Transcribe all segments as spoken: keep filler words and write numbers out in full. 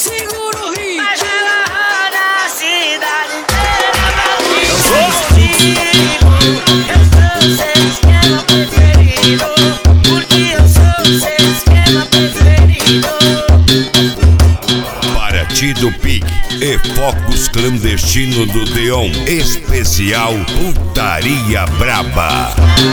segura o ritmo. Mas ela roda a cidade inteira. Eu sou seu esquema preferido, porque eu sou seu esquema preferido. Partido Pig e Focos Clandestino do Deon. Especial Putaria Braba.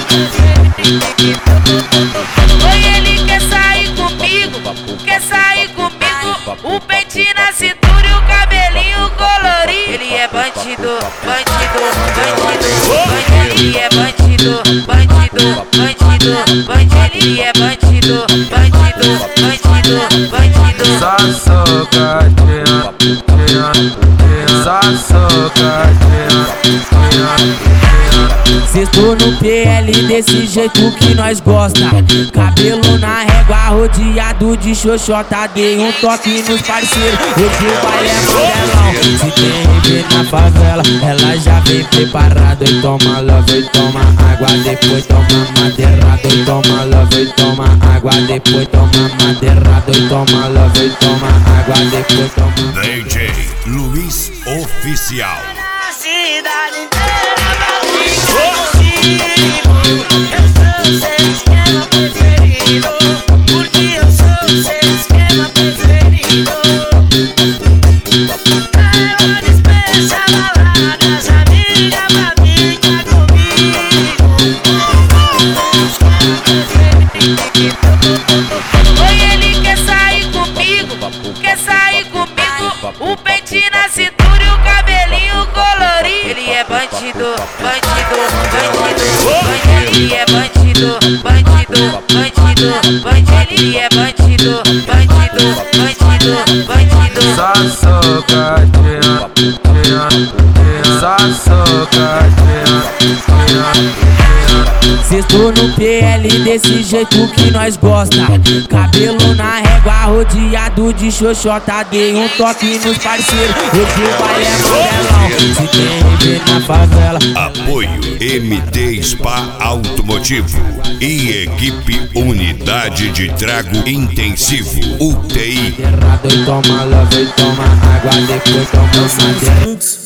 Oi, ele quer sair comigo, quer sair comigo. O pente na cintura e o cabelinho colorido. Ele é bandido, bandido, bandido, bandido. Ele é bandido, bandido, bandido, bandido. Ele é bandido, bandido, bandido, bandido. Só socadinha, tinha, tinha. Só socadinha, tinha, tinha. Sexto no P L desse jeito que nós gosta. Cabelo na régua, rodeado de xoxota. Dei um toque nos parceiros, hoje o baile é modelão. Se tem rave na favela, ela já vem preparada. E toma love, e toma água, depois toma madeirado. E toma love, e toma água, depois toma madeirado. E toma love, e toma água, depois toma. D J Luiz Oficial. A cidade inteira eu sou seu esquema preferido, porque eu sou seu esquema preferido. Ela dispensa baladas, amiga, pra ficar comigo. Oi, ele quer sair comigo, quer sair comigo. O pente na cintura e o cabelinho colorido. Ele é bandido, bandido, bandido, bandido. Ele é bandido, bandido, bandido, bandido. Ele é bandido, bandido, bandido, bandido. Só socadinha, tinha, tinha. Só socadinha, tinha, tinha. Sexto no P L desse jeito que nós gosta. Cabelo na régua, rodeado de xoxota. Dei um toque nos parceiros, hoje o baile é modelão. Se tem rave na favela. Apoio M T Spa Automotivo e equipe Unidade de Trago Intensivo U T I. Errado, e toma love, e toma água, depois toma madeira.